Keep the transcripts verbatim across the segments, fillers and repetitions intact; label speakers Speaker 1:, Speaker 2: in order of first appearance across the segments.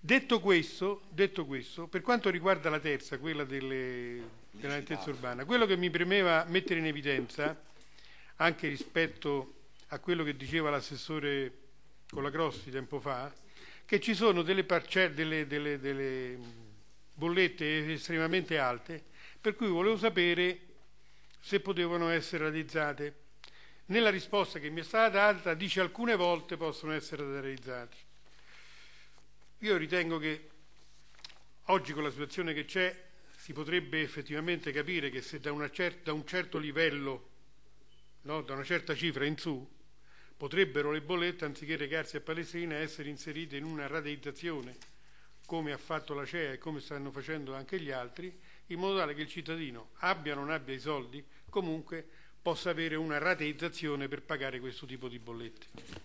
Speaker 1: Detto questo, detto questo, per quanto riguarda la terza, quella delle, della nettezza urbana, quello che mi premeva mettere in evidenza, anche rispetto a quello che diceva l'assessore Colagrossi tempo fa, che ci sono delle, parce- delle, delle, delle bollette estremamente alte, per cui volevo sapere se potevano essere realizzate. Nella risposta che mi è stata data dice alcune volte possono essere realizzate. Io ritengo che oggi, con la situazione che c'è, si potrebbe effettivamente capire che se da, una cer- da un certo livello, no, da una certa cifra in su, potrebbero le bollette, anziché recarsi a Palestrina, essere inserite in una rateizzazione, come ha fatto la C E A e come stanno facendo anche gli altri, in modo tale che il cittadino, abbia o non abbia i soldi, comunque possa avere una rateizzazione per pagare questo tipo di bollette.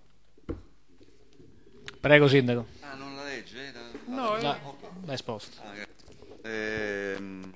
Speaker 2: Prego, Sindaco.
Speaker 3: Ah, non la legge? La,
Speaker 1: no,
Speaker 2: la, okay. L'ha esposto.
Speaker 3: Ah, ehm,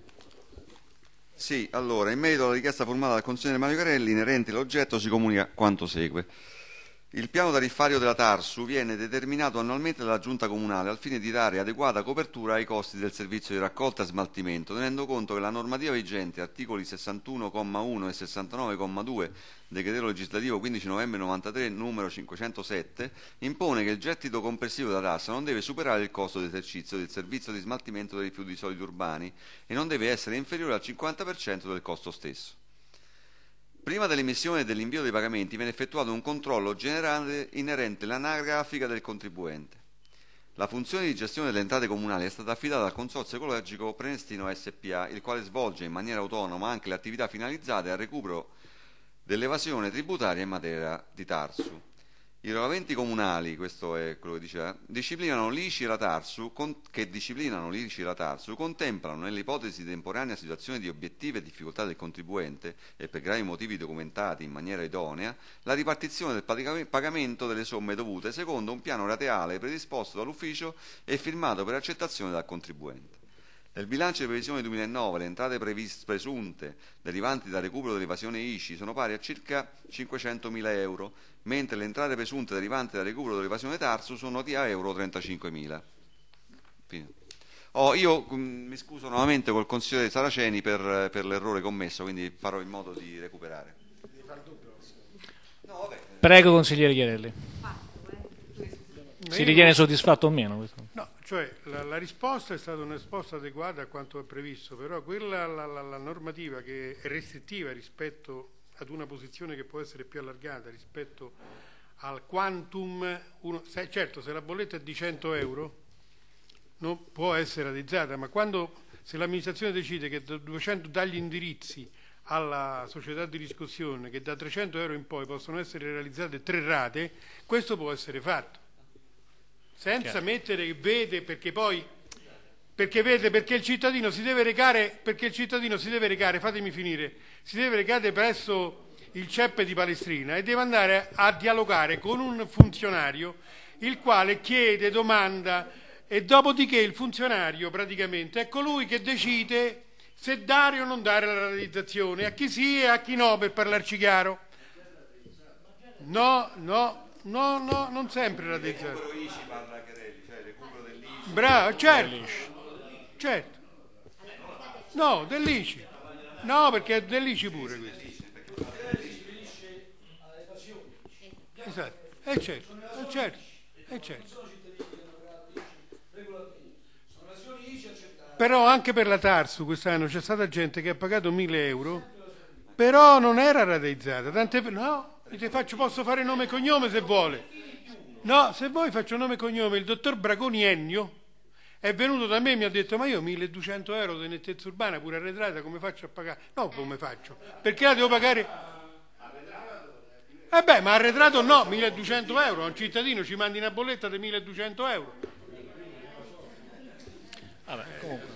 Speaker 3: sì, allora, in merito alla richiesta formata dal consigliere Mario Carelli inerente all'oggetto si comunica quanto segue. Il piano tariffario della Tarsu viene determinato annualmente dalla Giunta Comunale al fine di dare adeguata copertura ai costi del servizio di raccolta e smaltimento, tenendo conto che la normativa vigente, articoli sessantuno comma uno e sessantanove comma due, decreto legislativo quindici novembre novantatré numero cinquecentosette, impone che il gettito complessivo della tassa non deve superare il costo d'esercizio del servizio di smaltimento dei rifiuti solidi urbani e non deve essere inferiore al cinquanta per cento del costo stesso. Prima dell'emissione e dell'invio dei pagamenti viene effettuato un controllo generale inerente all'anagrafica del contribuente. La funzione di gestione delle entrate comunali è stata affidata al Consorzio Ecologico Prenestino S P A, il quale svolge in maniera autonoma anche le attività finalizzate al recupero dell'evasione tributaria in materia di Tarsu. I regolamenti comunali, questo è quello che diceva, disciplinano l'I C I e la Tarsu, con, che disciplinano l'I C I e la Tarsu, contemplano nell'ipotesi di temporanea situazione di obiettive difficoltà del contribuente e per gravi motivi documentati in maniera idonea, la ripartizione del pagamento delle somme dovute secondo un piano rateale predisposto dall'ufficio e firmato per accettazione dal contribuente. Nel bilancio di previsione duemilanove le entrate previste, presunte derivanti dal recupero dell'evasione I C I sono pari a circa cinquecentomila euro, mentre le entrate presunte derivanti dal recupero dell'evasione Tarsu sono di euro trentacinquemila. Oh, io mh, mi scuso nuovamente col consigliere Saraceni per, per l'errore commesso, quindi farò in modo di recuperare.
Speaker 2: No, vabbè. Prego, consigliere Chiarelli. Si ritiene soddisfatto o meno? Questo?
Speaker 1: No, cioè la, la risposta è stata una risposta adeguata a quanto è previsto, però quella la, la, la normativa che è restrittiva rispetto ad una posizione che può essere più allargata rispetto al quantum, uno, se, certo se la bolletta è di cento euro non può essere realizzata, ma quando se l'amministrazione decide che da duecento dagli indirizzi alla società di riscossione che da trecento euro in poi possono essere realizzate tre rate, questo può essere fatto. Senza Chiaro. mettere che vede, perché poi, perché vede, perché il cittadino si deve recare, perché il cittadino si deve recare, fatemi finire, si deve recare presso il C E P di Palestrina e deve andare a dialogare con un funzionario il quale chiede, domanda e dopodiché il funzionario praticamente è colui che decide se dare o non dare la realizzazione, a chi sì e a chi no, per parlarci chiaro. No, no. No, no, non sempre rateizzato.
Speaker 3: Recupero I C I parla Carelli, cioè recupero dell'I C I.
Speaker 1: Bravo, certo, certo. No, dell'I C I. No, perché è dell'I C I pure questo. Esatto, è certo, è certo, è certo. Però anche per la Tarsu quest'anno c'è stata gente che ha pagato mille euro, però non era rateizzata. Tant'è per... No. Ti faccio, posso fare nome e cognome se vuole. No, se vuoi faccio nome e cognome. Il dottor Bragoni Ennio è venuto da me e mi ha detto: ma io milleduecento euro di nettezza urbana pure arretrata come faccio a pagare? No, come faccio? Perché la devo pagare? Eh beh, ma arretrato no, milleduecento euro. A un cittadino ci mandi una bolletta di milleduecento euro.
Speaker 2: Vabbè, comunque.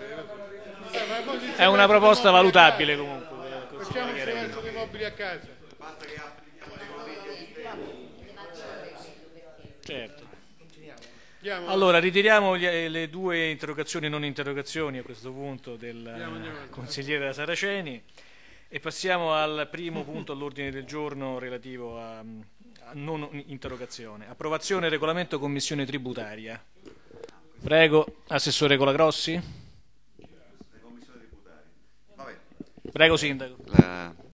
Speaker 2: È una proposta valutabile comunque.
Speaker 1: Facciamo il silenzio dei mobili a casa.
Speaker 2: Certo. Allora ritiriamo gli, le due interrogazioni non interrogazioni a questo punto del andiamo, andiamo. consigliere Saraceni e passiamo al primo punto all'ordine del giorno relativo a, non interrogazione. Approvazione regolamento commissione tributaria. Prego, Assessore Colagrossi. Prego, Sindaco.
Speaker 3: La...